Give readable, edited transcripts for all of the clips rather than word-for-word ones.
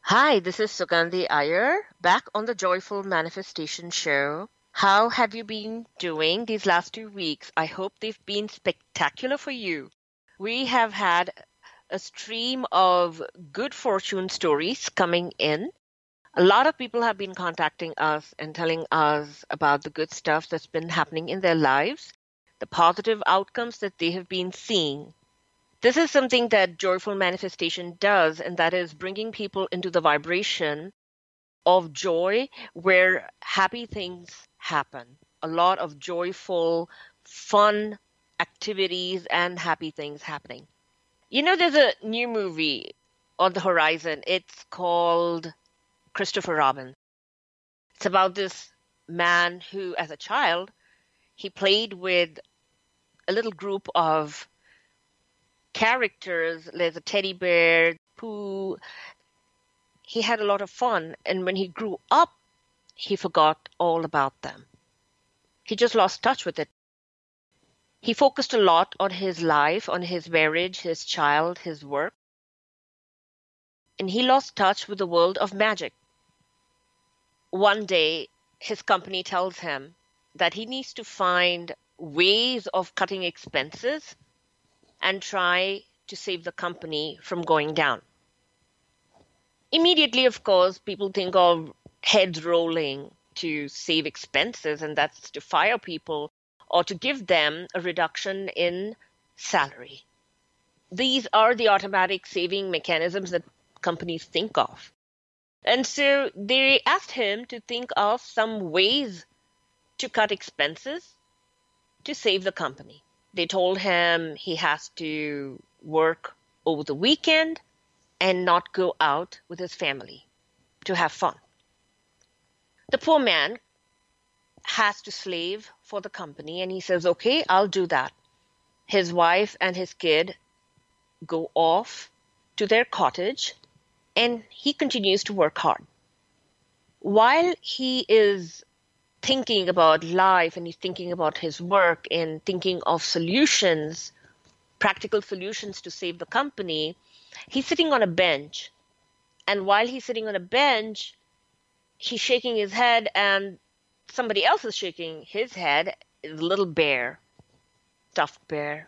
Hi, this is Sugandhi Iyer, back on the Joyful Manifestation Show. How have you been doing these last 2 weeks? I hope they've been spectacular for you. We have had a stream of good fortune stories coming in. A lot of people have been contacting us and telling us about the good stuff that's been happening in their lives, the positive outcomes that they have been seeing. This is something that joyful manifestation does, and that is bringing people into the vibration of joy where happy things happen. A lot of joyful, fun activities and happy things happening. There's a new movie on the horizon. It's called Christopher Robin. It's about this man who, as a child, he played with a little group of characters. There's a teddy bear, Pooh. He had a lot of fun, and when he grew up, he forgot all about them. He just lost touch with it. He focused a lot on his life, on his marriage, his child, his work, and he lost touch with the world of magic. One day, his company tells him that he needs to find ways of cutting expenses and try to save the company from going down. Immediately, of course, people think of heads rolling to save expenses, and that's to fire people or to give them a reduction in salary. These are the automatic saving mechanisms that companies think of. And so they asked him to think of some ways to cut expenses to save the company. They told him he has to work over the weekend and not go out with his family to have fun. The poor man has to slave for the company, and he says, okay, I'll do that. His wife and his kid go off to their cottage, and he continues to work hard. While he is thinking about life and he's thinking about his work and thinking of solutions, practical solutions to save the company, he's sitting on a bench. And while he's sitting on a bench, he's shaking his head, and somebody else is shaking his head, a little bear, stuffed bear.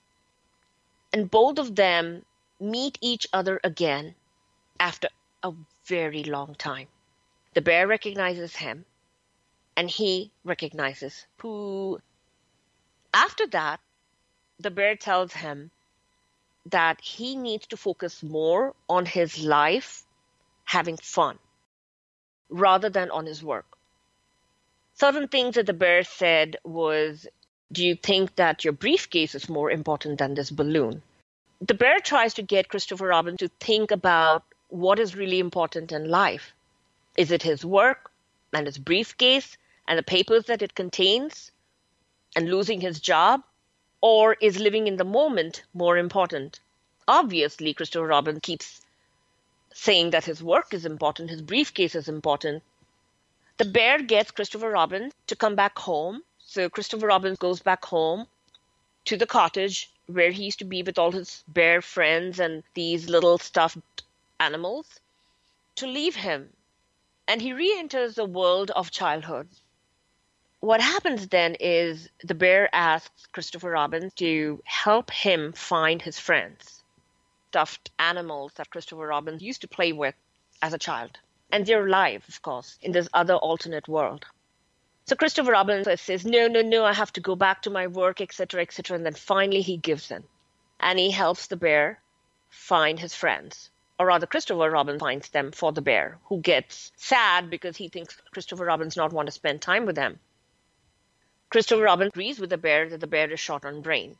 And both of them meet each other again after a very long time. The bear recognizes him, and he recognizes Pooh. After that, the bear tells him that he needs to focus more on his life, having fun, rather than on his work. Certain things that the bear said was, do you think that your briefcase is more important than this balloon? The bear tries to get Christopher Robin to think about what is really important in life. Is it his work and his briefcase and the papers that it contains and losing his job? Or is living in the moment more important? Obviously, Christopher Robin keeps saying that his work is important, his briefcase is important. The bear gets Christopher Robin to come back home. So Christopher Robin goes back home to the cottage where he used to be with all his bear friends and these little stuffed animals to leave him. And he re-enters the world of childhood. What happens then is the bear asks Christopher Robin to help him find his friends, stuffed animals that Christopher Robin used to play with as a child. And they're alive, of course, in this other alternate world. So Christopher Robin says, no, I have to go back to my work, etc., etc. And then finally he gives in. And he helps the bear find his friends. Or rather, Christopher Robin finds them for the bear, who gets sad because he thinks Christopher Robin's not want to spend time with them. Christopher Robin agrees with the bear that the bear is short on brain.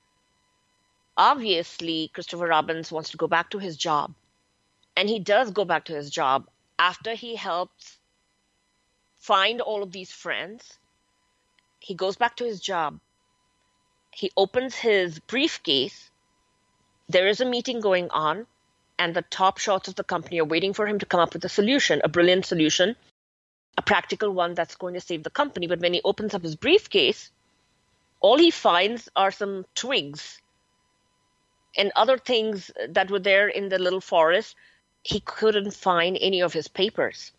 Obviously, Christopher Robin wants to go back to his job. And he does go back to his job after he helps find all of these friends. He goes back to his job. He opens his briefcase. There is a meeting going on, and the top shots of the company are waiting for him to come up with a solution, a brilliant solution, a practical one that's going to save the company. But when he opens up his briefcase, all he finds are some twigs and other things that were there in the little forest he couldn't find any of his papers.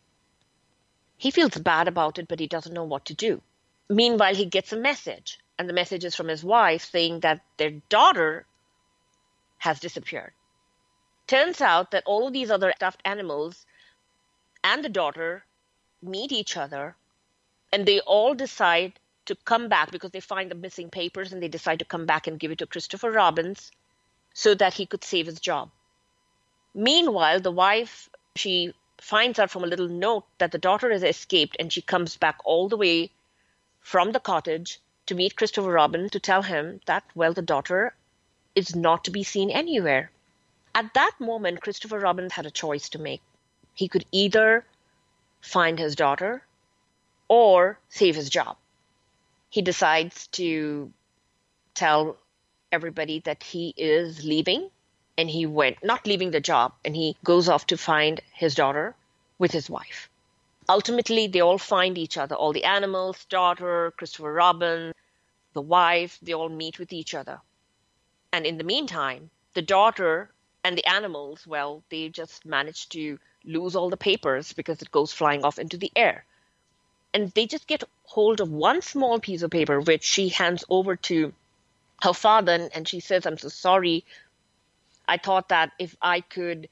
He feels bad about it, but he doesn't know what to do. Meanwhile, he gets a message, and the message is from his wife saying that their daughter has disappeared. Turns out that all of these other stuffed animals and the daughter meet each other, and they all decide to come back because they find the missing papers, and they decide to come back and give it to Christopher Robin so that he could save his job. Meanwhile, the wife, she finds out from a little note that the daughter has escaped, and she comes back all the way from the cottage to meet Christopher Robin to tell him that, well, the daughter is not to be seen anywhere. At that moment, Christopher Robin had a choice to make. He could either find his daughter or save his job. He decides to tell everybody that he is leaving, and he not leaving the job, and he goes off to find his daughter with his wife. Ultimately, they all find each other, all the animals, daughter, Christopher Robin, the wife, they all meet with each other. And in the meantime, the daughter and the animals, well, they just manage to lose all the papers because it goes flying off into the air. And they just get hold of one small piece of paper, which she hands over to her father, and she says, I'm so sorry. I thought that if I could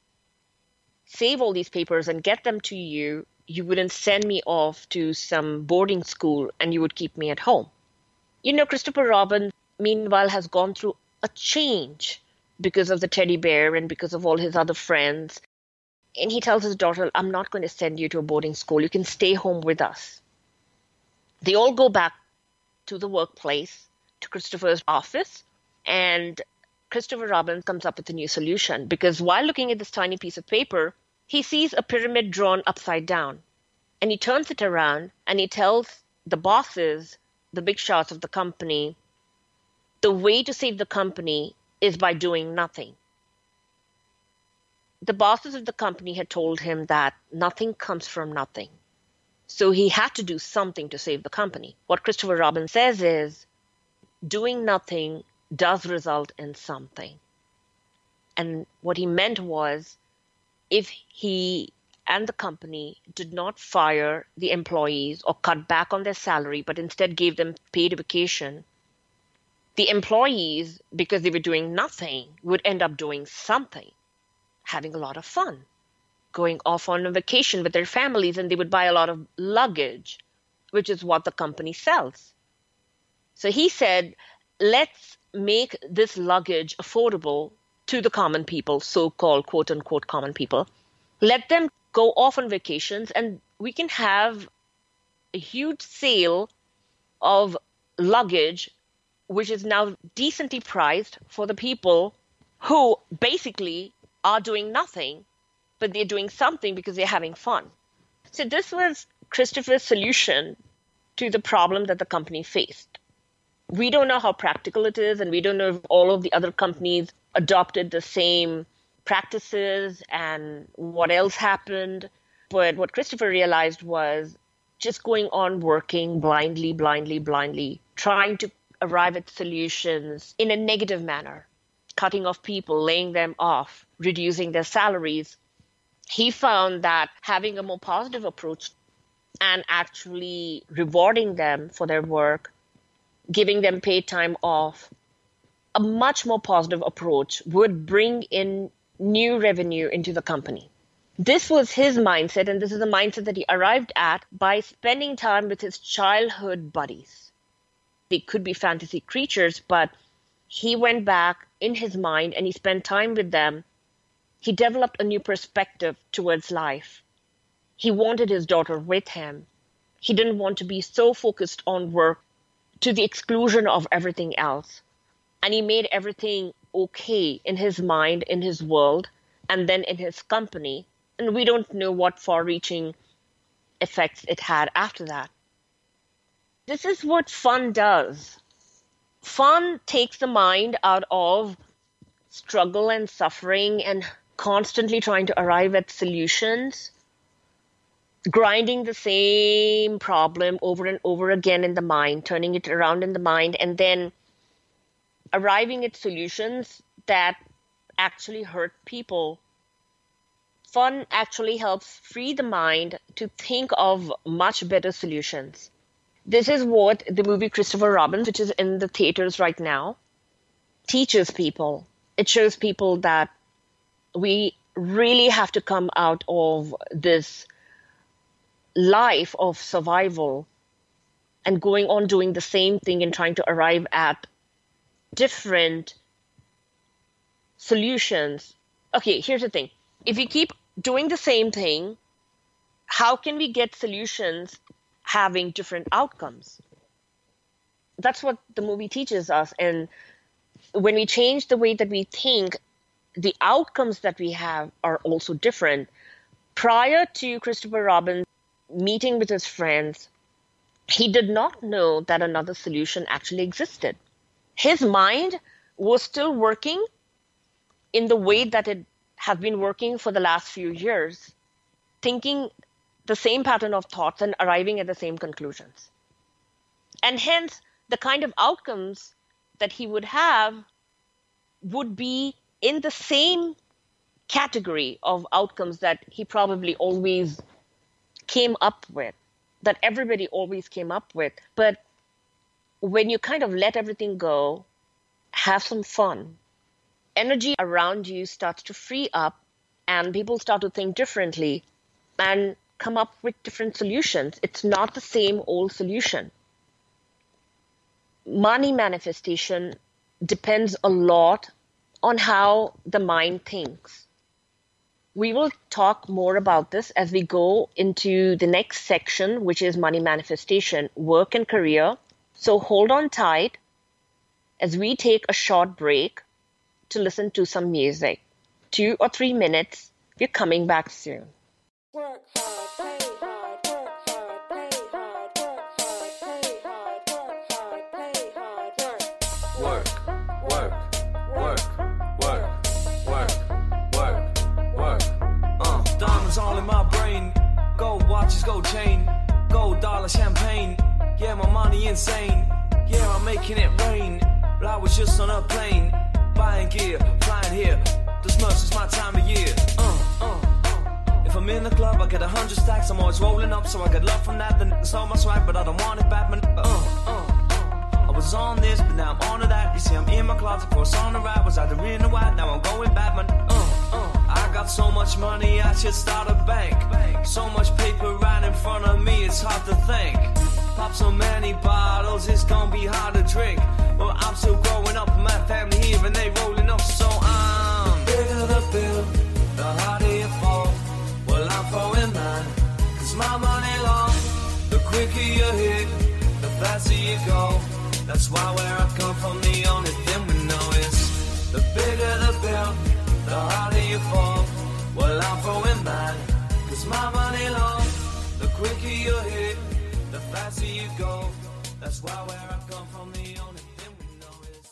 save all these papers and get them to you, you wouldn't send me off to some boarding school and you would keep me at home. You know, Christopher Robin, meanwhile, has gone through a change because of the teddy bear and because of all his other friends. And he tells his daughter, I'm not going to send you to a boarding school. You can stay home with us. They all go back to the workplace, to Christopher's office, and Christopher Robin comes up with a new solution, because while looking at this tiny piece of paper, he sees a pyramid drawn upside down. And he turns it around and he tells the bosses, the big shots of the company, the way to save the company is by doing nothing. The bosses of the company had told him that nothing comes from nothing. So he had to do something to save the company. What Christopher Robin says is, doing nothing does result in something. And what he meant was, if he and the company did not fire the employees or cut back on their salary, but instead gave them paid vacation, the employees, because they were doing nothing, would end up doing something, having a lot of fun, going off on a vacation with their families, and they would buy a lot of luggage, which is what the company sells. So he said, let's make this luggage affordable to the common people, so-called quote-unquote common people. Let them go off on vacations, and we can have a huge sale of luggage, which is now decently priced for the people who basically are doing nothing, but they're doing something because they're having fun. So this was Christopher's solution to the problem that the company faced. We don't know how practical it is, and we don't know if all of the other companies adopted the same practices and what else happened. But what Christopher realized was just going on working blindly, trying to arrive at solutions in a negative manner, cutting off people, laying them off, reducing their salaries. He found that having a more positive approach and actually rewarding them for their work, giving them paid time off, a much more positive approach would bring in new revenue into the company. This was his mindset, and this is the mindset that he arrived at by spending time with his childhood buddies. They could be fantasy creatures, but he went back in his mind and he spent time with them. He developed a new perspective towards life. He wanted his daughter with him. He didn't want to be so focused on work to the exclusion of everything else. And he made everything okay in his mind, in his world, and then in his company. And we don't know what far-reaching effects it had after that. This is what fun does. Fun takes the mind out of struggle and suffering and constantly trying to arrive at solutions, grinding the same problem over and over again in the mind, turning it around in the mind, and then arriving at solutions that actually hurt people fun actually helps free the mind to think of much better solutions. This is what the movie Christopher Robin, which is in the theaters right now, teaches people. It shows people that we really have to come out of this life of survival and going on doing the same thing and trying to arrive at different solutions. Okay, here's the thing. If we keep doing the same thing, how can we get solutions having different outcomes? That's what the movie teaches us. And when we change the way that we think, the outcomes that we have are also different. Prior to Christopher Robin meeting with his friends, he did not know that another solution actually existed. His mind was still working in the way that it has been working for the last few years, thinking the same pattern of thoughts and arriving at the same conclusions. And hence, the kind of outcomes that he would have would be in the same category of outcomes that he probably always came up with, that everybody always came up with. But when you kind of let everything go, have some fun, energy around you starts to free up and people start to think differently and come up with different solutions. It's not the same old solution. Money manifestation depends a lot on how the mind thinks. We will talk more about this as we go into the next section, which is money manifestation, work and career. So hold on tight as we take a short break to listen to some music. 2 or 3 minutes. We're coming back soon. Work hard, play hard, work hard, play hard, work hard, play hard, work hard, play hard, work. Diamonds all in my brain, gold watches, gold chain, gold dollar champagne. Yeah, my money insane. Yeah, I'm making it rain. But I was just on a plane, buying gear, flying here. This much is my time of year. If I'm in the club, I get 100 stacks. I'm always rolling up, so I get love from that. Then it's all my swag, but I don't want it back. I was on this, but now I'm on to that. You see, I'm in my closet for a song to rap. Was I the real and white? Now I'm going Batman. I got so much money, I should start a bank. So much paper right in front of me, it's hard to think. Pop so many bottles, it's gonna be hard to drink. Well, I'm still growing up, my family here, and they rolling up, so I'm bigger the bill, the harder you fall. Well, I'm throwing mine, cause my money long. The quicker you hit, the faster you go. That's why where I come from, the only thing we know is the bigger the bill, the harder you fall. Well, I'm throwing mine, cause my money long. The quicker you hit, the faster you go. That's why where I come from, the only thing we know is.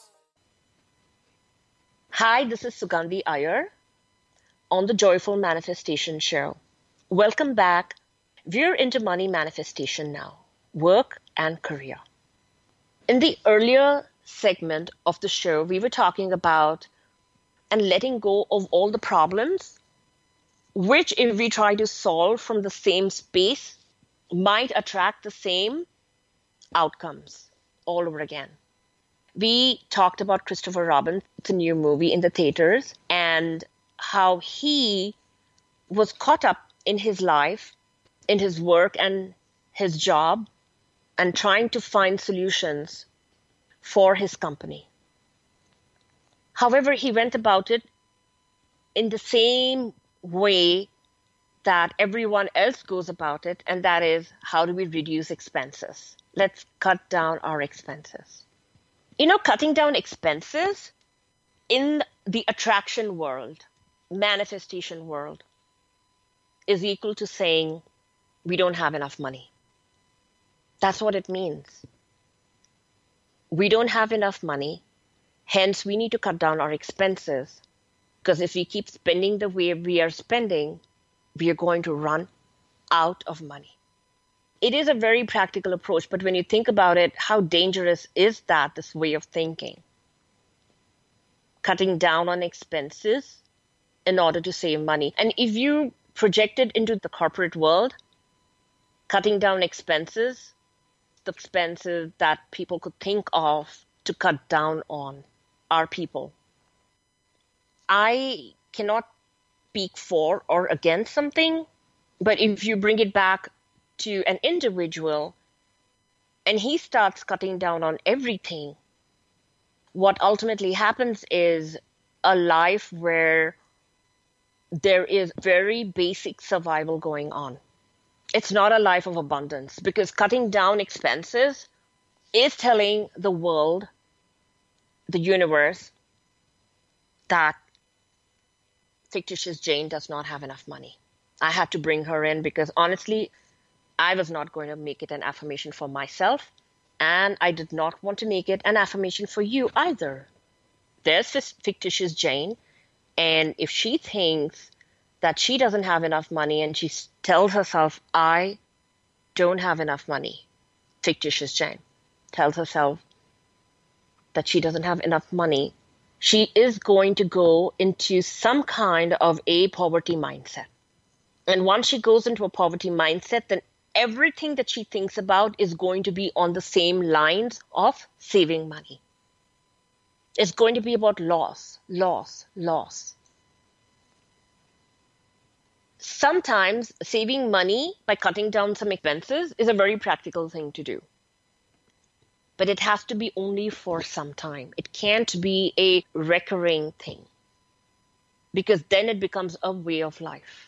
Hi, this is Sugandhi Iyer on the Joyful Manifestation Show. Welcome back. We're into money manifestation now, work and career. In the earlier segment of the show, we were talking about and letting go of all the problems, which if we try to solve from the same space, might attract the same outcomes all over again. We talked about Christopher Robin, it's a new movie in the theaters, and how he was caught up in his life, in his work and his job, and trying to find solutions for his company. However, he went about it in the same way that everyone else goes about it, and that is, how do we reduce expenses? Let's cut down our expenses. You know, cutting down expenses in the attraction world, manifestation world, is equal to saying we don't have enough money. That's what it means. We don't have enough money, hence we need to cut down our expenses, because if we keep spending the way we are spending, we are going to run out of money. It is a very practical approach, but when you think about it, how dangerous is that, this way of thinking? Cutting down on expenses in order to save money. And if you project it into the corporate world, cutting down expenses, the expenses that people could think of to cut down on are people. I cannot speak for or against something, but if you bring it back to an individual and he starts cutting down on everything, what ultimately happens is a life where there is very basic survival going on. It's not a life of abundance, because cutting down expenses is telling the world, the universe, that fictitious Jane does not have enough money. I had to bring her in because honestly, I was not going to make it an affirmation for myself, and I did not want to make it an affirmation for you either. There's this fictitious Jane, and if she thinks that she doesn't have enough money and she tells herself, I don't have enough money, fictitious Jane tells herself that she doesn't have enough money, she is going to go into some kind of a poverty mindset. And once she goes into a poverty mindset, then everything that she thinks about is going to be on the same lines of saving money. It's going to be about loss, loss, loss. Sometimes saving money by cutting down some expenses is a very practical thing to do. But it has to be only for some time. It can't be a recurring thing, because then it becomes a way of life.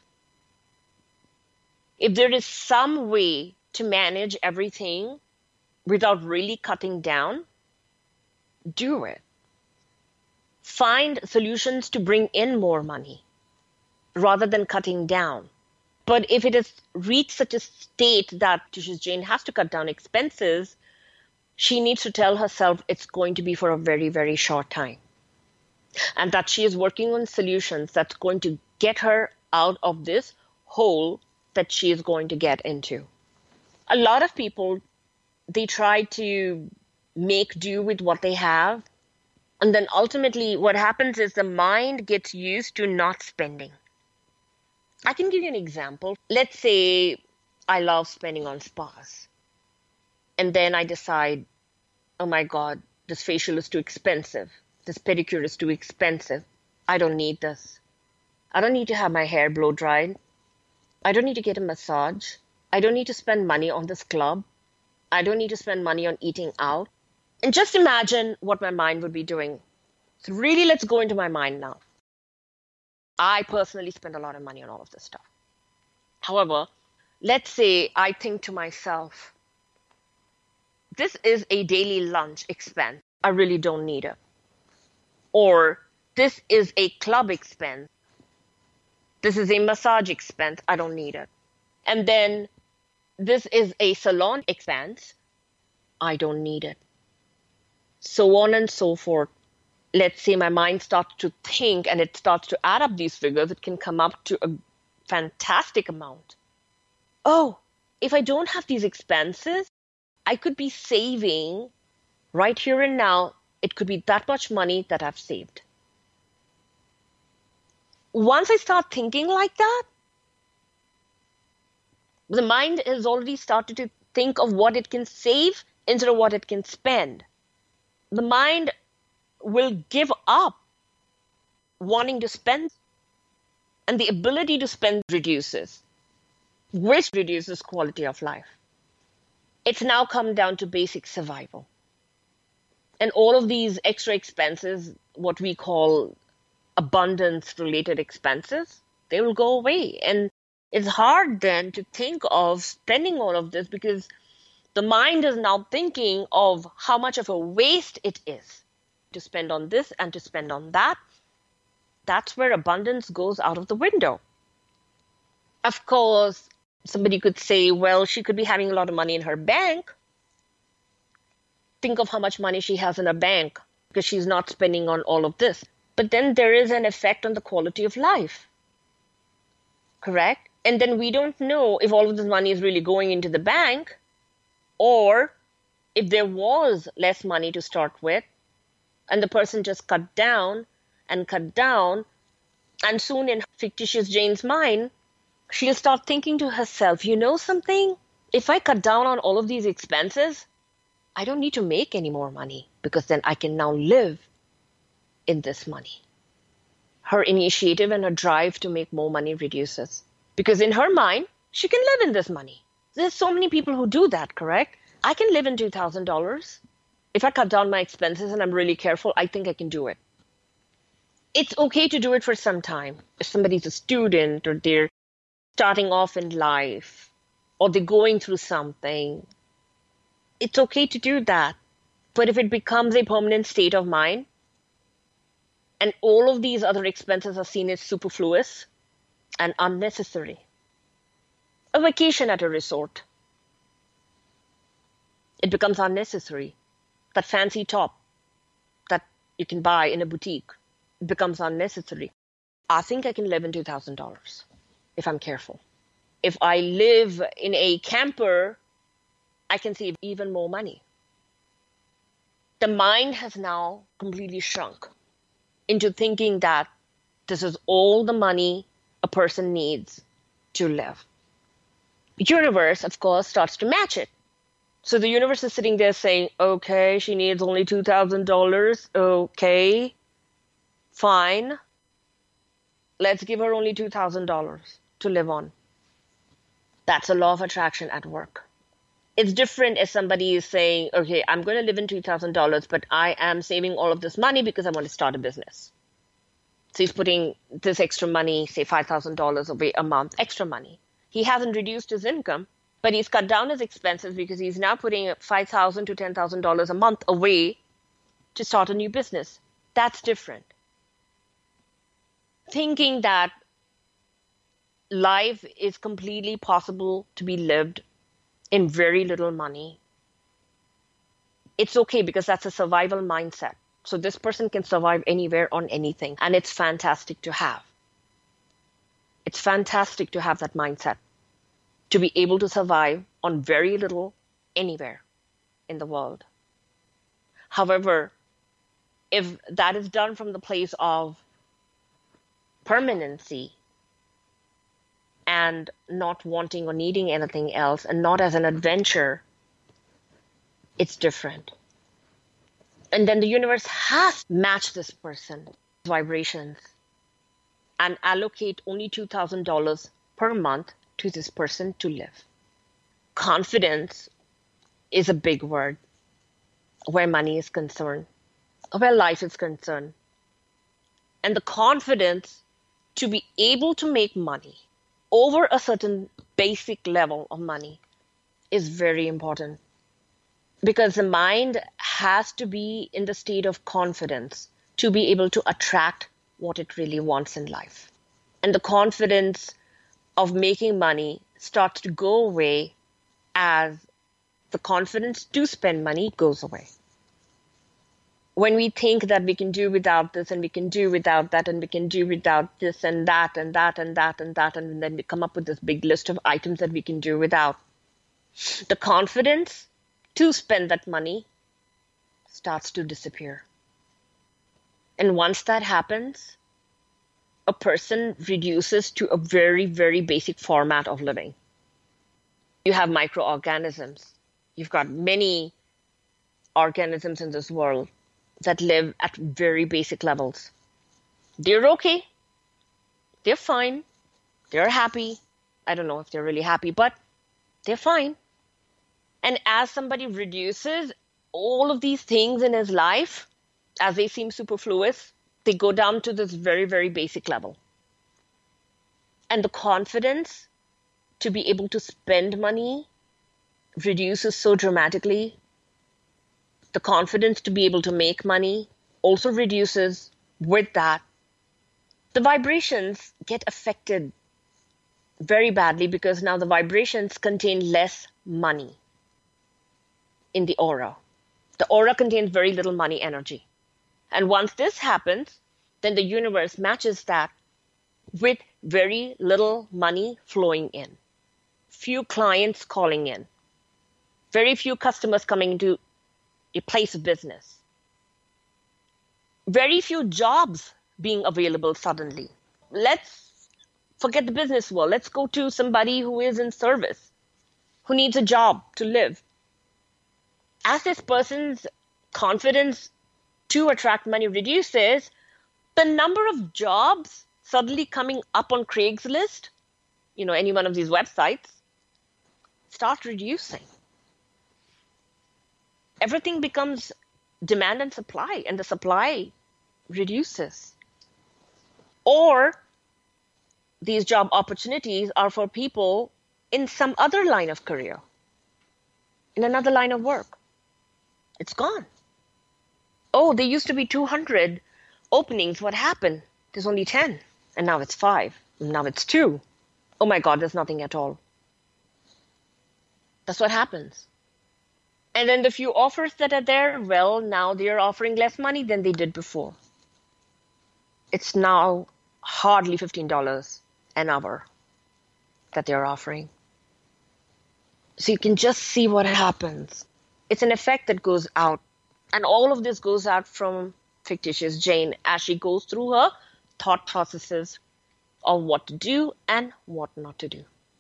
If there is some way to manage everything without really cutting down, do it. Find solutions to bring in more money rather than cutting down. But if it has reached such a state that fictitious Jane has to cut down expenses, she needs to tell herself it's going to be for a very, very short time. And that she is working on solutions that's going to get her out of this hole that she is going to get into. A lot of people, they try to make do with what they have. And then ultimately what happens is the mind gets used to not spending. I can give you an example. Let's say I love spending on spas. And then I decide, oh my God, this facial is too expensive. This pedicure is too expensive. I don't need this. I don't need to have my hair blow dried. I don't need to get a massage. I don't need to spend money on this club. I don't need to spend money on eating out. And just imagine what my mind would be doing. So really, let's go into my mind now. I personally spend a lot of money on all of this stuff. However, let's say I think to myself, this is a daily lunch expense. I really don't need it. Or this is a club expense. This is a massage expense. I don't need it. And then this is a salon expense. I don't need it. So on and so forth. Let's say my mind starts to think and it starts to add up these figures. It can come up to a fantastic amount. Oh, if I don't have these expenses, I could be saving right here and now. It could be that much money that I've saved. Once I start thinking like that, the mind has already started to think of what it can save instead of what it can spend. The mind will give up wanting to spend, and the ability to spend reduces, which reduces quality of life. It's now come down to basic survival. And all of these extra expenses, what we call abundance-related expenses, they will go away. And it's hard then to think of spending all of this because the mind is now thinking of how much of a waste it is to spend on this and to spend on that. That's where abundance goes out of the window. Of course, somebody could say, well, she could be having a lot of money in her bank. Think of how much money she has in her bank because she's not spending on all of this. But then there is an effect on the quality of life. Correct? And then we don't know if all of this money is really going into the bank, or if there was less money to start with and the person just cut down and cut down, And soon in fictitious Jane's mind, she'll start thinking to herself, you know something? If I cut down on all of these expenses, I don't need to make any more money because then I can now live in this money. Her initiative and her drive to make more money reduces because in her mind, she can live in this money. There's so many people who do that, correct? I can live in $2,000. If I cut down my expenses and I'm really careful, I think I can do it. It's okay to do it for some time. If somebody's a student or they're starting off in life or they're going through something, it's okay to do that. But if it becomes a permanent state of mind and all of these other expenses are seen as superfluous and unnecessary, a vacation at a resort, it becomes unnecessary. That fancy top that you can buy in a boutique becomes unnecessary. I think I can live in $2,000 if I'm careful. If I live in a camper, I can save even more money. The mind has now completely shrunk into thinking that this is all the money a person needs to live. The universe, of course, starts to match it. So the universe is sitting there saying, okay, she needs only $2,000. Okay, fine. Let's give her only $2,000 to live on. That's a law of attraction at work. It's different if somebody is saying, okay, I'm going to live in $2,000, but I am saving all of this money because I want to start a business. So he's putting this extra money, say $5,000 away a month, extra money. He hasn't reduced his income, but he's cut down his expenses because he's now putting $5,000 to $10,000 a month away to start a new business. That's different. Thinking that life is completely possible to be lived in very little money, it's okay because that's a survival mindset. So this person can survive anywhere on anything, and it's fantastic to have. It's fantastic to have that mindset, to be able to survive on very little anywhere in the world. However, if that is done from the place of permanency and not wanting or needing anything else and not as an adventure, it's different. And then the universe has to match this person's vibrations and allocate only $2,000 per month to this person to live. Confidence is a big word where money is concerned, where life is concerned. And the confidence to be able to make money over a certain basic level of money is very important. Because the mind has to be in the state of confidence to be able to attract what it really wants in life. And the confidence of making money starts to go away as the confidence to spend money goes away. When we think that we can do without this and we can do without that and we can do without this and that and that and that and that, and then we come up with this big list of items that we can do without, the confidence to spend that money starts to disappear. And once that happens, a person reduces to a very, very basic format of living. You have microorganisms. You've got many organisms in this world that live at very basic levels. They're okay. They're fine. They're happy. I don't know if they're really happy, but they're fine. And as somebody reduces all of these things in his life, as they seem superfluous, they go down to this very, very basic level. And the confidence to be able to spend money reduces so dramatically. The confidence to be able to make money also reduces with that. The vibrations get affected very badly because now the vibrations contain less money in the aura. The aura contains very little money energy. And once this happens, then the universe matches that with very little money flowing in. Few clients calling in. Very few customers coming into a place of business. Very few jobs being available suddenly. let's forget the business world. Let's go to somebody who is in service, who needs a job to live. As this person's confidence to attract money reduces, the number of jobs suddenly coming up on Craigslist, any one of these websites, start reducing. Everything becomes demand and supply, and the supply reduces. Or these job opportunities are for people in some other line of career, in another line of work. It's gone. Oh, there used to be 200 openings. What happened? There's only 10, and now it's 5, and now it's 2. Oh my God, there's nothing at all. That's what happens. And then the few offers that are there, well, now they're offering less money than they did before. It's now hardly $15 an hour that they're offering. So you can just see what happens. It's an effect that goes out. And all of this goes out from Fictitious Jane as she goes through her thought processes of what to do and what not to do.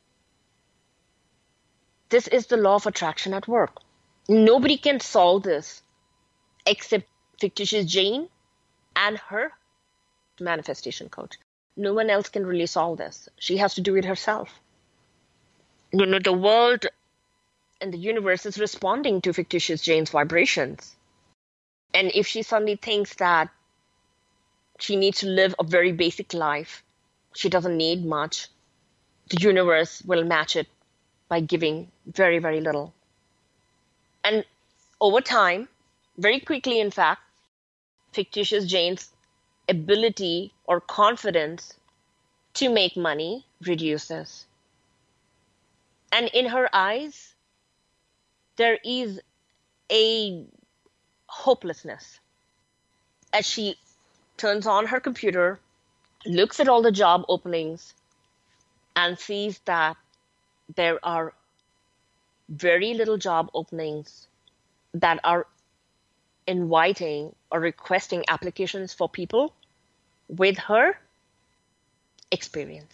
This is the law of attraction at work. Nobody can solve this except Fictitious Jane and her manifestation coach. No one else can really solve this. She has to do it herself. The world and the universe is responding to Fictitious Jane's vibrations. And if she suddenly thinks that she needs to live a very basic life, she doesn't need much, the universe will match it by giving very, very little. And over time, very quickly in fact, Fictitious Jane's ability or confidence to make money reduces. And in her eyes, there is a hopelessness as she turns on her computer, looks at all the job openings, and sees that there are very little job openings that are inviting or requesting applications for people with her experience.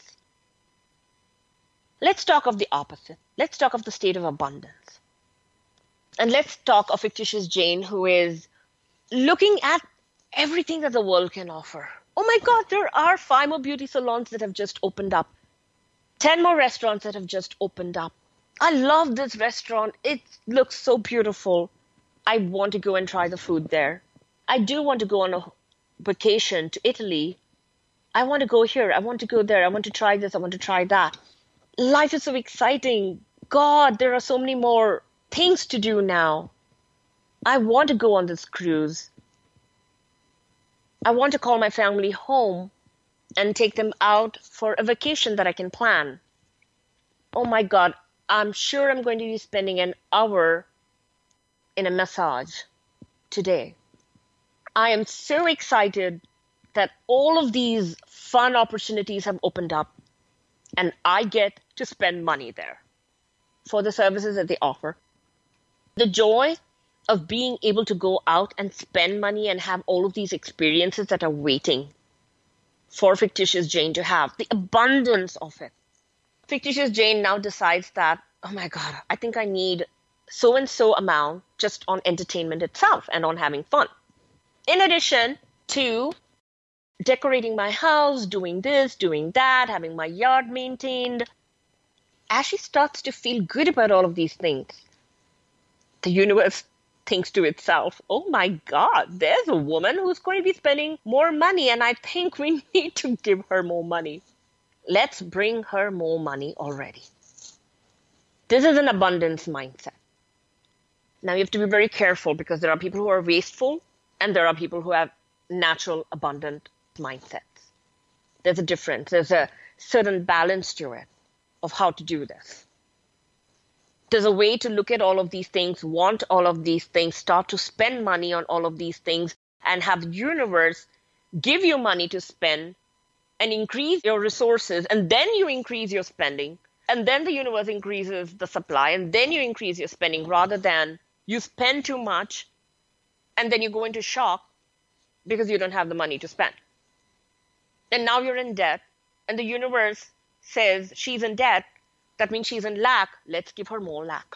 Let's talk of the opposite. Let's talk of the state of abundance. And let's talk of Fictitious Jane, who is looking at everything that the world can offer. Oh my God, there are 5 more beauty salons that have just opened up. 10 more restaurants that have just opened up. I love this restaurant. It looks so beautiful. I want to go and try the food there. I do want to go on a vacation to Italy. I want to go here. I want to go there. I want to try this. I want to try that. Life is so exciting. God, there are so many more things to do now. I want to go on this cruise. I want to call my family home and take them out for a vacation that I can plan. Oh my God, I'm sure I'm going to be spending an hour in a massage today. I am so excited that all of these fun opportunities have opened up and I get to spend money there for the services that they offer. The joy of being able to go out and spend money and have all of these experiences that are waiting for Fictitious Jane to have, the abundance of it. Fictitious Jane now decides that, oh my God, I think I need so and so amount just on entertainment itself and on having fun. In addition to decorating my house, doing this, doing that, having my yard maintained. As she starts to feel good about all of these things, the universe thinks to itself, oh my God, there's a woman who's going to be spending more money and I think we need to give her more money. Let's bring her more money already. This is an abundance mindset. Now you have to be very careful because there are people who are wasteful and there are people who have natural abundant mindsets. There's a difference. There's a certain balance to it of how to do this. There's a way to look at all of these things, want all of these things, start to spend money on all of these things, and have the universe give you money to spend and increase your resources, and then you increase your spending, and then the universe increases the supply, and then you increase your spending, rather than you spend too much and then you go into shock because you don't have the money to spend. And now you're in debt, and the universe says she's in debt. That means she's in lack. Let's give her more lack.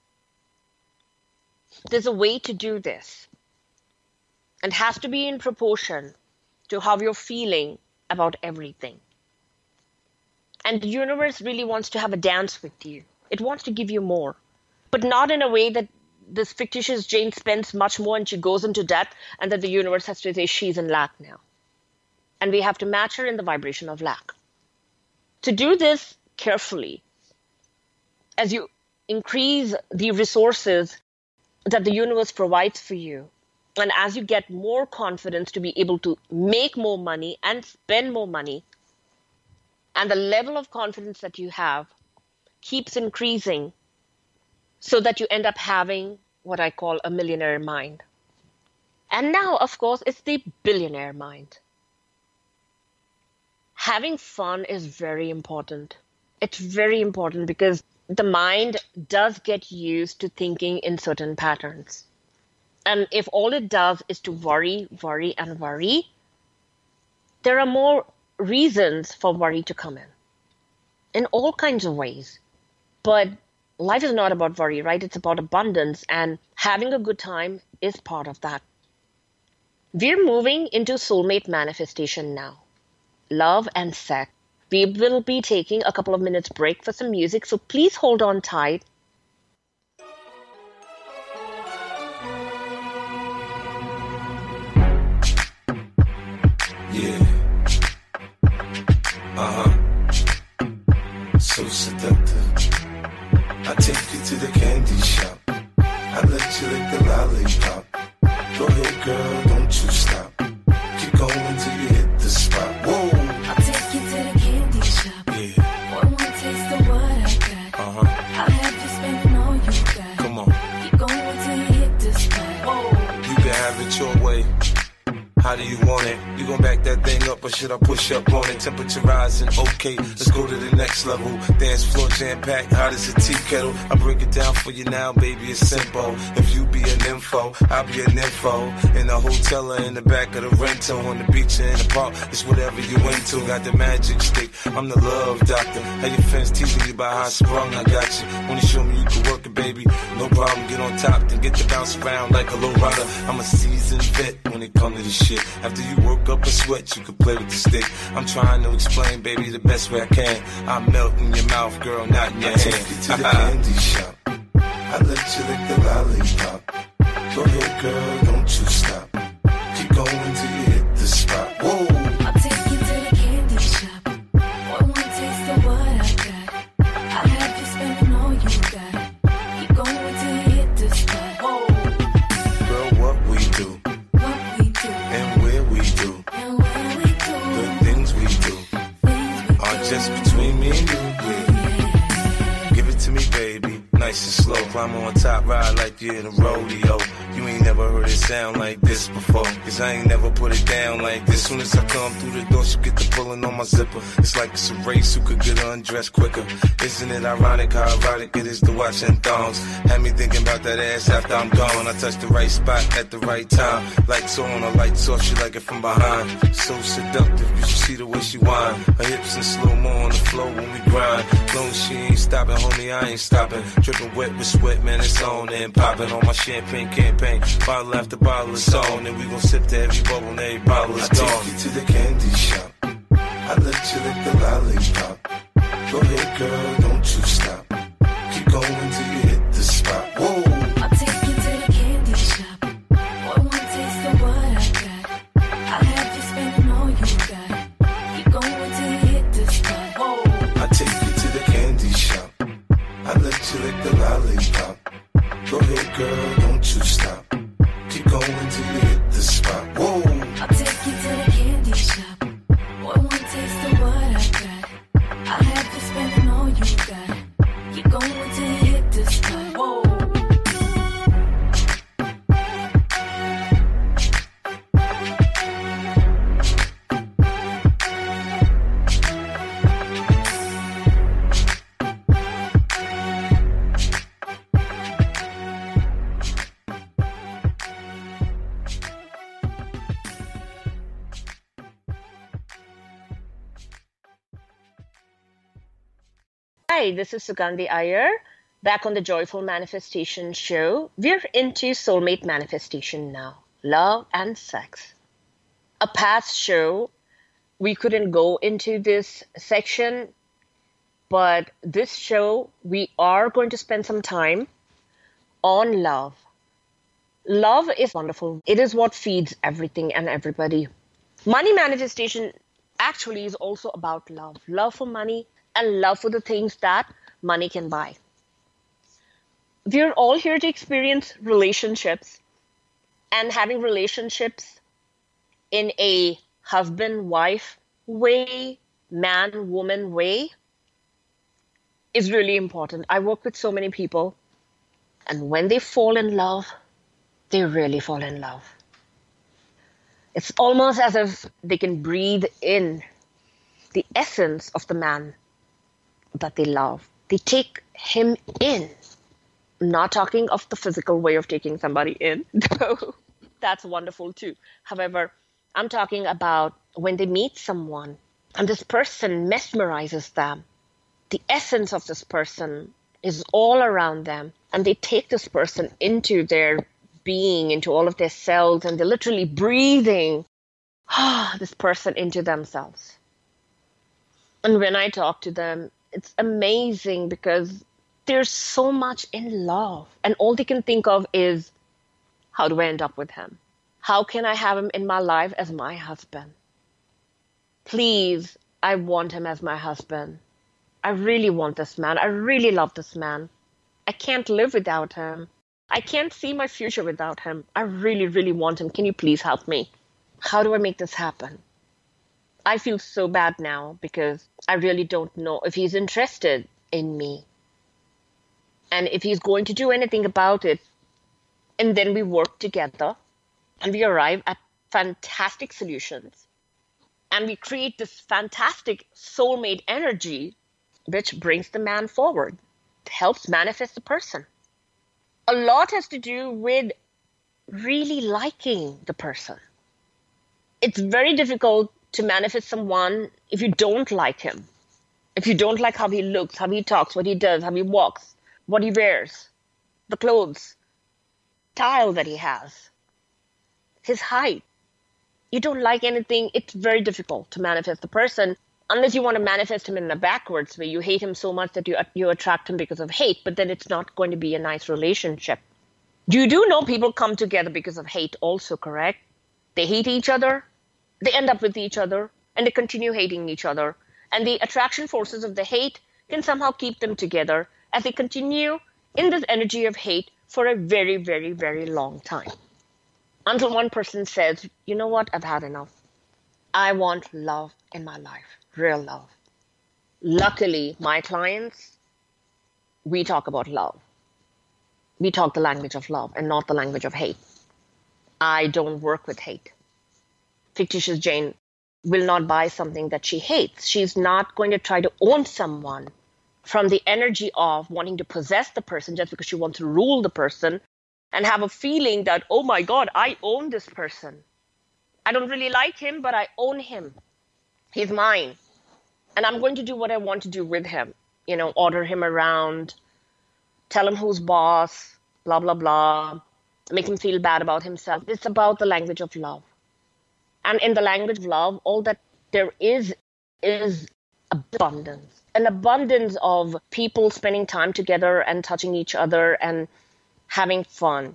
There's a way to do this, and has to be in proportion to how you're feeling about everything. And the universe really wants to have a dance with you. It wants to give you more, but not in a way that this fictitious Jane spends much more and she goes into debt, and that the universe has to say she's in lack now. And we have to match her in the vibration of lack. To do this carefully, as you increase the resources that the universe provides for you, and as you get more confidence to be able to make more money and spend more money, and the level of confidence that you have keeps increasing, so that you end up having what I call a millionaire mind. And now, of course, it's the billionaire mind. Having fun is very important. It's very important because the mind does get used to thinking in certain patterns. And if all it does is to worry, worry, and worry, there are more reasons for worry to come in all kinds of ways. But life is not about worry, right? It's about abundance, and having a good time is part of that. We're moving into soulmate manifestation now. Love and sex. We will be taking a couple of minutes break for some music, so please hold on tight. Yeah. So seductive. I take you to the candy shop. I let you lick the lollipop. Go ahead, girl, don't you stop. Keep going till you hit the spot. Whoa. I'll take you to the candy shop. Yeah. One more taste of what I got. I'll have you spending all you got. Come on. Keep going till you hit the spot. Whoa. You can have it your way. How do you want it? You gon' back that thing up or should I push up on it? Temperature rising, okay, let's go to the next level. Dance floor jam-packed, hot as a tea kettle. I break it down for you now, baby, it's simple. If you be an info, I'll be an info. In the hotel or in the back of the rental, on the beach or in the park, it's whatever you into. Got the magic stick, I'm the love doctor. How your friends teasing you about how I sprung, I got you. Wanna show me you can work it, baby? No problem, get on top, then get to bounce around like a low rider. I'm a seasoned vet when it comes to this shit. After you work up a sweat, you can play with the stick. I'm trying to explain, baby, the best way I can. I melt in your mouth, girl, not in your hand. I take you to the candy shop. I let you lick the lollipop. Go ahead, girl, don't you stop. Keep going till you hit the spot. Whoa. I'll take you to the candy shop. One more taste of what I got. I'll have you spending all you got. Keep going till you hit the spot. Whoa. Girl, what we do, What we do, and where we do, and where we do, the things we do, things we are do. just between me and you, yeah. Give it to me, baby, nice and slow. Climb on top, ride like you're in a rodeo. You ain't never heard it sound like this before, cause I ain't never put it down like this. Soon as I come through the door, she get the pulling on my zipper. It's like it's a race who could get undressed quicker. Isn't it ironic how erotic it is to watch in thongs? Had me thinking about that ass after I'm gone. I touch the right spot at the right time. Lights on or lights off, she like it from behind. So seductive, you should see the way she whine. Her hips in slow-mo on the floor when we grind. Long as she ain't stopping, homie, I ain't stopping. Dripping wet with sweat, man, it's on and popping on my champagne campaign. Bottle after bottle is on, and we gon' sip to every bubble and every bottle is gone. I take you to the candy shop. I let you lick the lollipop. Go ahead, girl, don't you stop. Keep going till you hit the spot. Whoa. I'll take you to the candy shop. One more taste of what I got. I'll have you spending all you got. Keep going till you hit the spot. Whoa. I take you to the candy shop. I let you lick the lollipop. Go ahead, girl, don't you stop. Keep going till you hit the spot. Whoa. I'll take you to the candy shop. One more taste of what I got. I'll have you spending all you got. Keep going till you hit the spot. Whoa. Hi, this is Sugandhi Iyer, back on the Joyful Manifestation Show. We're into soulmate manifestation now, love and sex. A past show, we couldn't go into this section, but this show, we are going to spend some time on love. Love is wonderful. It is what feeds everything and everybody. Money manifestation actually is also about love. Love for money and love for the things that money can buy. We're all here to experience relationships, and having relationships in a husband-wife way, man-woman way is really important. I work with so many people, and when they fall in love, they really fall in love. It's almost as if they can breathe in the essence of the man that they love. They take him in. I'm not talking of the physical way of taking somebody in, though that's wonderful too. However, I'm talking about when they meet someone and this person mesmerizes them. The essence of this person is all around them, and they take this person into their being, into all of their cells, and they're literally breathing this person into themselves. And when I talk to them, it's amazing because there's so much in love, and all they can think of is, how do I end up with him? How can I have him in my life as my husband? Please, I want him as my husband. I really want this man. I really love this man. I can't live without him. I can't see my future without him. I really, really want him. Can you please help me? How do I make this happen? I feel so bad now because I really don't know if he's interested in me and if he's going to do anything about it. And then we work together and we arrive at fantastic solutions. And we create this fantastic soulmate energy, which brings the man forward, helps manifest the person. A lot has to do with really liking the person. It's very difficult to manifest someone if you don't like him. If you don't like how he looks, how he talks, what he does, how he walks, what he wears, the clothes, style that he has, his height. You don't like anything, it's very difficult to manifest the person unless you want to manifest him in a backwards way. You hate him so much that you attract him because of hate, but then it's not going to be a nice relationship. You do know people come together because of hate also, correct? They hate each other, they end up with each other, and they continue hating each other. And the attraction forces of the hate can somehow keep them together as they continue in this energy of hate for a very, very, very long time. Until one person says, you know what, I've had enough. I want love in my life, real love. Luckily, my clients, we talk about love. We talk the language of love and not the language of hate. I don't work with hate. Fictitious Jane will not buy something that she hates. She's not going to try to own someone from the energy of wanting to possess the person just because she wants to rule the person and have a feeling that, oh my God, I own this person. I don't really like him, but I own him. He's mine. And I'm going to do what I want to do with him. You know, order him around, tell him who's boss, blah, blah, blah, make him feel bad about himself. It's about the language of love. And in the language of love, all that there is abundance. An abundance of people spending time together and touching each other and having fun.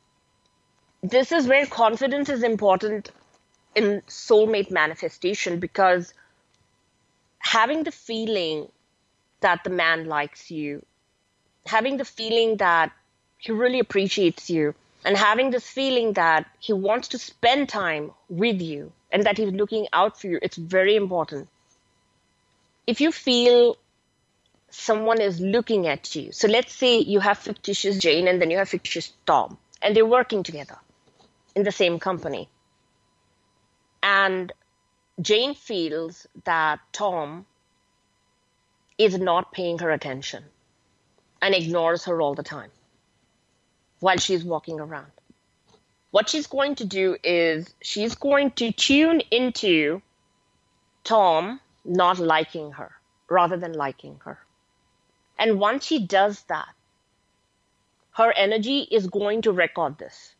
This is where confidence is important in soulmate manifestation, because having the feeling that the man likes you, having the feeling that he really appreciates you, and having this feeling that he wants to spend time with you and that he's looking out for you, it's very important. If you feel someone is looking at you, so let's say you have fictitious Jane and then you have fictitious Tom, and they're working together in the same company. And Jane feels that Tom is not paying her attention and ignores her all the time while she's walking around. What she's going to do is she's going to tune into Tom not liking her rather than liking her. And once she does that, her energy is going to record this.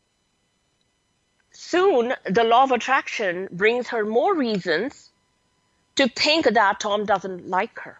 Soon, the law of attraction brings her more reasons to think that Tom doesn't like her.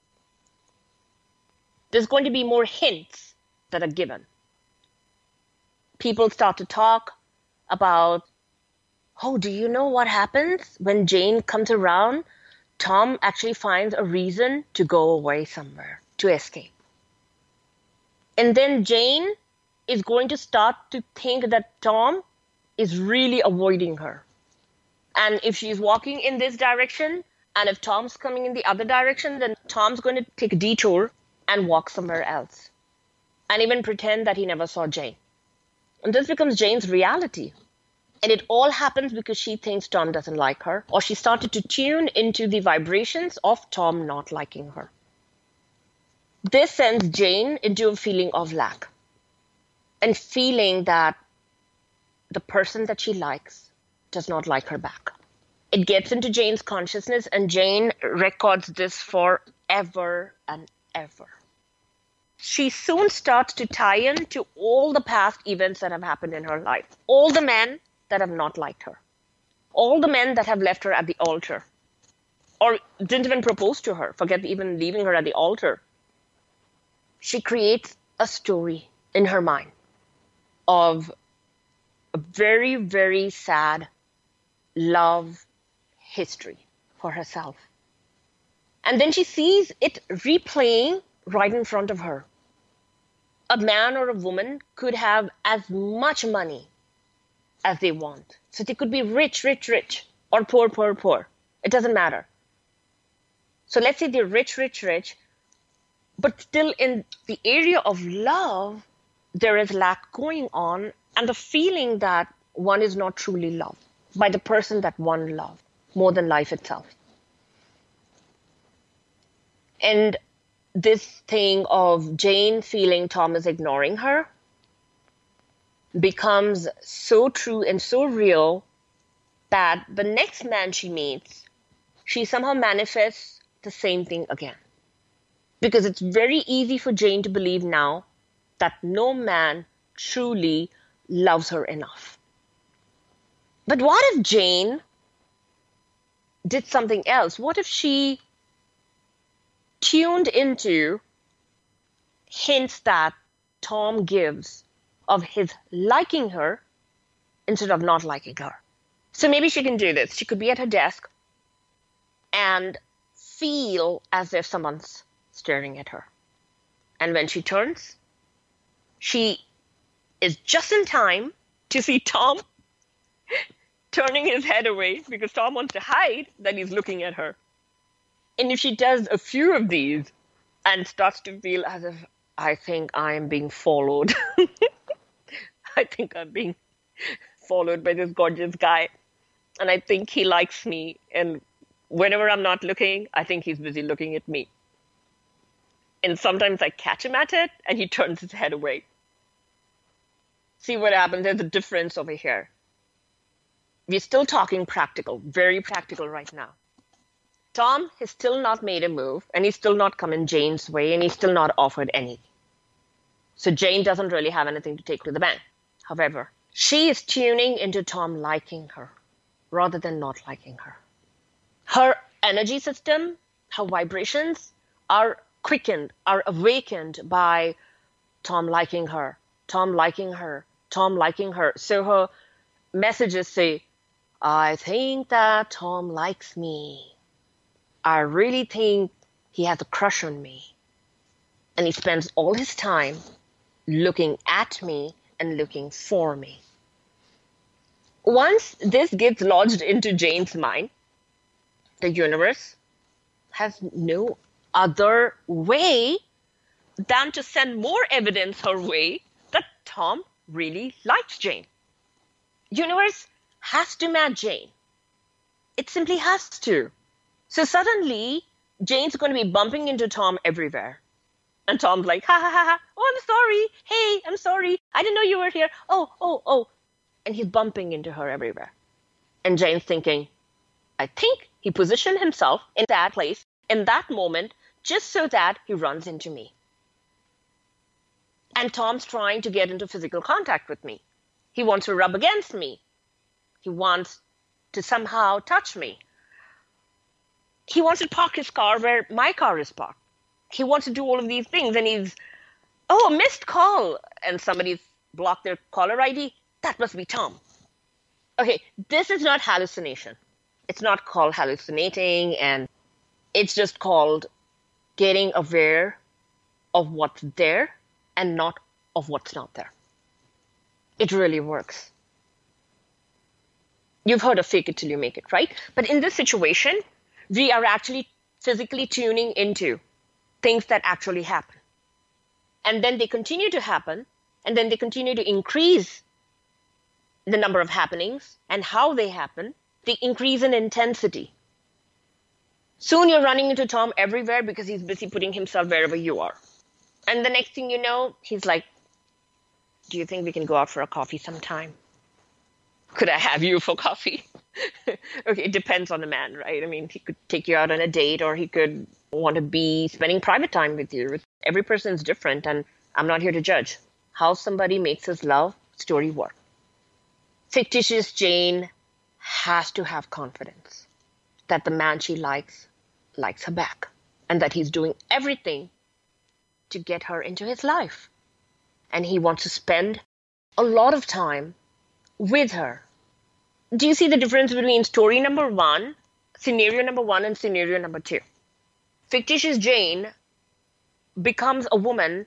There's going to be more hints that are given. People start to talk about, oh, do you know what happens when Jane comes around? Tom actually finds a reason to go away somewhere, to escape. And then Jane is going to start to think that Tom is really avoiding her. And if she's walking in this direction, and if Tom's coming in the other direction, then Tom's going to take a detour and walk somewhere else. And even pretend that he never saw Jane. And this becomes Jane's reality. And it all happens because she thinks Tom doesn't like her, or she started to tune into the vibrations of Tom not liking her. This sends Jane into a feeling of lack and feeling that the person that she likes does not like her back. It gets into Jane's consciousness, and Jane records this forever and ever. She soon starts to tie in to all the past events that have happened in her life. All the men that have not liked her. All the men that have left her at the altar. Or didn't even propose to her. Forget even leaving her at the altar. She creates a story in her mind of a very, very sad love history for herself. And then she sees it replaying right in front of her. A man or a woman could have as much money as they want. So they could be rich, rich, rich, or poor, poor, poor. It doesn't matter. So let's say they're rich, rich, rich, but still in the area of love, there is lack going on, and the feeling that one is not truly loved by the person that one loved more than life itself. And this thing of Jane feeling Tom is ignoring her becomes so true and so real that the next man she meets, she somehow manifests the same thing again. Because it's very easy for Jane to believe now that no man truly loves her enough. But what if Jane did something else? What if she tuned into hints that Tom gives of his liking her instead of not liking her? So maybe she can do this. She could be at her desk and feel as if someone's staring at her. And when she turns, she is just in time to see Tom turning his head away because Tom wants to hide that he's looking at her. And if she does a few of these and starts to feel as if, I think I am being followed. I think I'm being followed by this gorgeous guy. And I think he likes me. And whenever I'm not looking, I think he's busy looking at me. And sometimes I catch him at it and he turns his head away. See what happens? There's a difference over here. We're still talking practical, very practical right now. Tom has still not made a move, and he's still not come in Jane's way, and he's still not offered anything. So Jane doesn't really have anything to take to the bank. However, she is tuning into Tom liking her rather than not liking her. Her energy system, her vibrations are quickened, are awakened by Tom liking her, Tom liking her, Tom liking her. So her messages say, I think that Tom likes me. I really think he has a crush on me. And he spends all his time looking at me and looking for me. Once this gets lodged into Jane's mind, the universe has no other way than to send more evidence her way that Tom really likes Jane. Universe has to match Jane. It simply has to. So suddenly, Jane's going to be bumping into Tom everywhere. And Tom's like, ha ha ha ha, oh, I'm sorry. Hey, I'm sorry. I didn't know you were here. Oh. And he's bumping into her everywhere. And Jane's thinking, I think he positioned himself in that place, in that moment, just so that he runs into me. And Tom's trying to get into physical contact with me. He wants to rub against me. He wants to somehow touch me. He wants to park his car where my car is parked. He wants to do all of these things, and he's, oh, a missed call, and somebody's blocked their caller ID. That must be Tom. Okay, this is not hallucination. It's not called hallucinating, and it's just called getting aware of what's there and not of what's not there. It really works. You've heard of fake it till you make it, right? But in this situation, we are actually physically tuning into things that actually happen. And then they continue to happen, and then they continue to increase the number of happenings and how they happen. They increase in intensity. Soon you're running into Tom everywhere because he's busy putting himself wherever you are. And the next thing you know, he's like, do you think we can go out for a coffee sometime? Could I have you for coffee? Okay, it depends on the man, right? I mean, he could take you out on a date, or he could want to be spending private time with you. Every person's different, and I'm not here to judge. How somebody makes his love story work. Fictitious Jane has to have confidence that the man she likes her back, and that he's doing everything to get her into his life. And he wants to spend a lot of time with her. Do you see the difference between story number one, scenario number one, and scenario number two? Fictitious Jane becomes a woman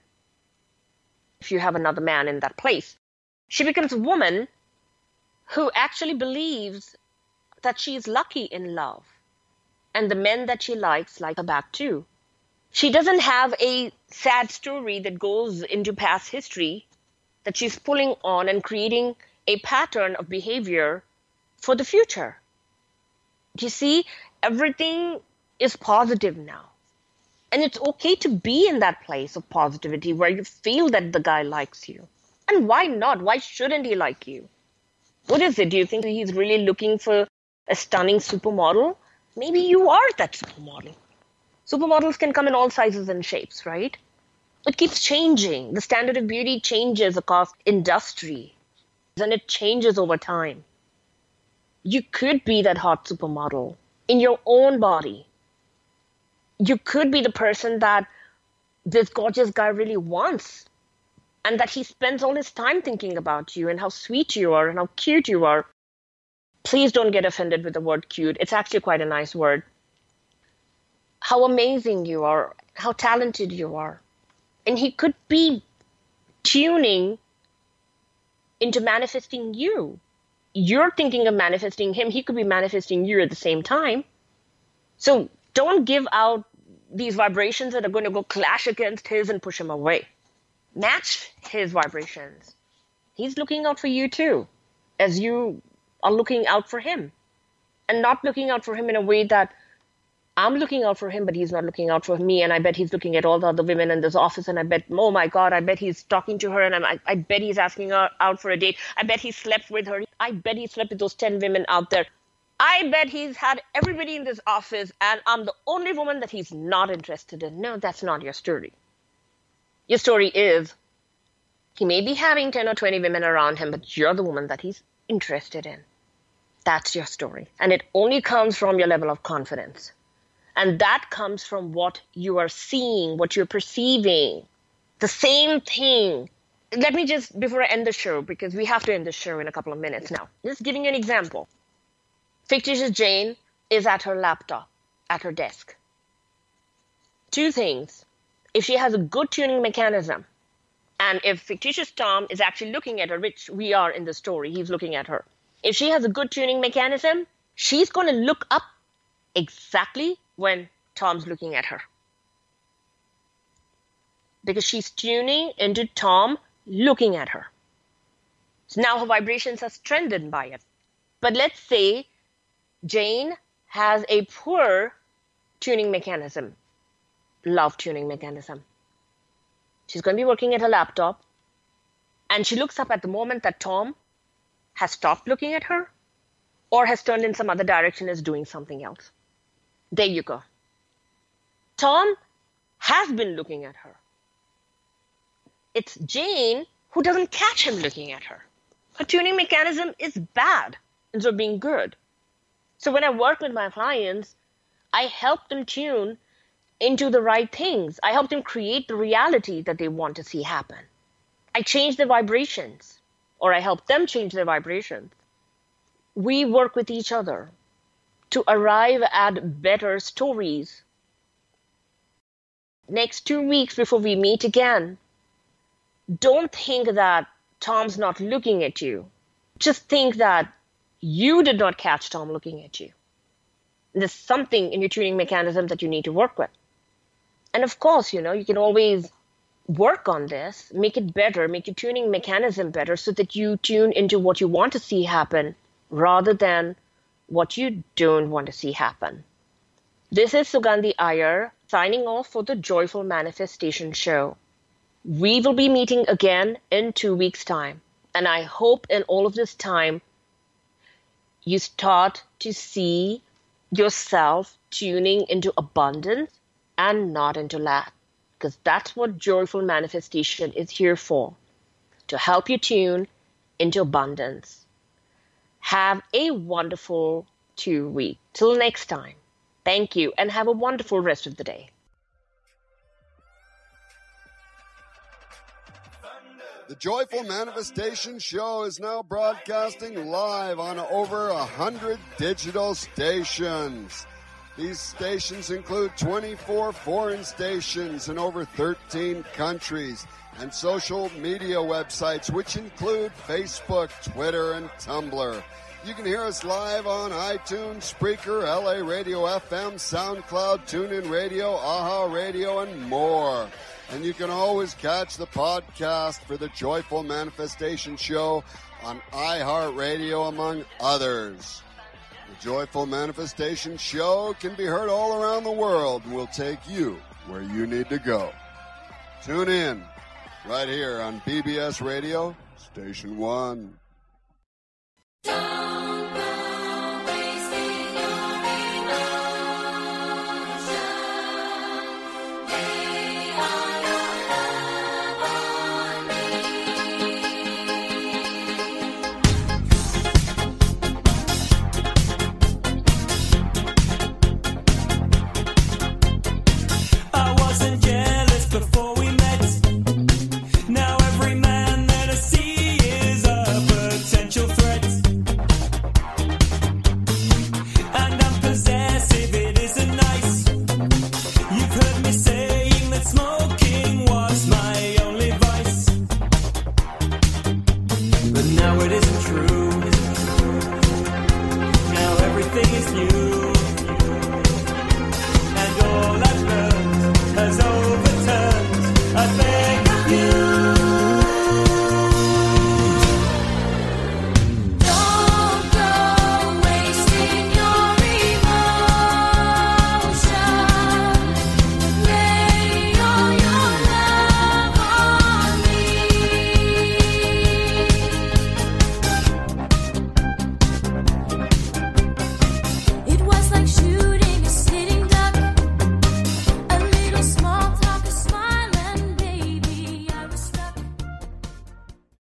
if you have another man in that place. She becomes a woman who actually believes that she is lucky in love, and the men that she likes like her back too. She doesn't have a sad story that goes into past history that she's pulling on and creating a pattern of behavior for the future. You see, everything is positive now. And it's okay to be in that place of positivity where you feel that the guy likes you. And why not? Why shouldn't he like you? What is it? Do you think he's really looking for a stunning supermodel? Maybe you are that supermodel. Supermodels can come in all sizes and shapes, right? It keeps changing. The standard of beauty changes across industry, and it changes over time. You could be that hot supermodel in your own body. You could be the person that this gorgeous guy really wants, and that he spends all his time thinking about you and how sweet you are and how cute you are. Please don't get offended with the word cute. It's actually quite a nice word. How amazing you are, how talented you are. And he could be tuning into manifesting you. You're thinking of manifesting him. He could be manifesting you at the same time. So don't give out these vibrations that are going to go clash against his and push him away. Match his vibrations. He's looking out for you too, as you are looking out for him. And not looking out for him in a way that I'm looking out for him, but he's not looking out for me, and I bet he's looking at all the other women in this office, and I bet, oh my God, I bet he's talking to her, and I bet he's asking her out for a date. I bet he slept with her. I bet he slept with those 10 women out there. I bet he's had everybody in this office, and I'm the only woman that he's not interested in. No, that's not your story. Your story is, he may be having 10 or 20 women around him, but you're the woman that he's interested in. That's your story. And it only comes from your level of confidence. And that comes from what you are seeing, what you're perceiving. The same thing. Let me just, before I end the show, because we have to end the show in a couple of minutes now. Just giving you an example. Fictitious Jane is at her laptop, at her desk. Two things. If she has a good tuning mechanism, and if fictitious Tom is actually looking at her, which we are in the story, he's looking at her. If she has a good tuning mechanism, she's going to look up exactly when Tom's looking at her. Because she's tuning into Tom looking at her. So now her vibrations are strengthened by it. But let's say Jane has a poor tuning mechanism, love tuning mechanism. She's going to be working at her laptop, and she looks up at the moment that Tom has stopped looking at her or has turned in some other direction, is doing something else. There you go. Tom has been looking at her. It's Jane who doesn't catch him looking at her. Her tuning mechanism is bad instead of being good. So when I work with my clients, I help them tune into the right things. I help them create the reality that they want to see happen. I change their vibrations, or I help them change their vibrations. We work with each other to arrive at better stories. Next 2 weeks before we meet again, don't think that Tom's not looking at you. Just think that you did not catch Tom looking at you. There's something in your tuning mechanism that you need to work with. And of course, you can always work on this, make it better, make your tuning mechanism better so that you tune into what you want to see happen rather than what you don't want to see happen. This is Sugandhi Iyer signing off for the Joyful Manifestation Show. We will be meeting again in 2 weeks' time. And I hope in all of this time, you start to see yourself tuning into abundance and not into lack. Because that's what Joyful Manifestation is here for. To help you tune into abundance. Have a wonderful 2 weeks. Till next time. Thank you and have a wonderful rest of the day. The Joyful Manifestation Show is now broadcasting live on over 100 digital stations. These stations include 24 foreign stations in over 13 countries and social media websites, which include Facebook, Twitter, and Tumblr. You can hear us live on iTunes, Spreaker, LA Radio FM, SoundCloud, TuneIn Radio, AHA Radio, and more. And you can always catch the podcast for the Joyful Manifestation Show on iHeartRadio, among others. The Joyful Manifestation Show can be heard all around the world and will take you where you need to go. Tune in right here on BBS Radio, Station 1.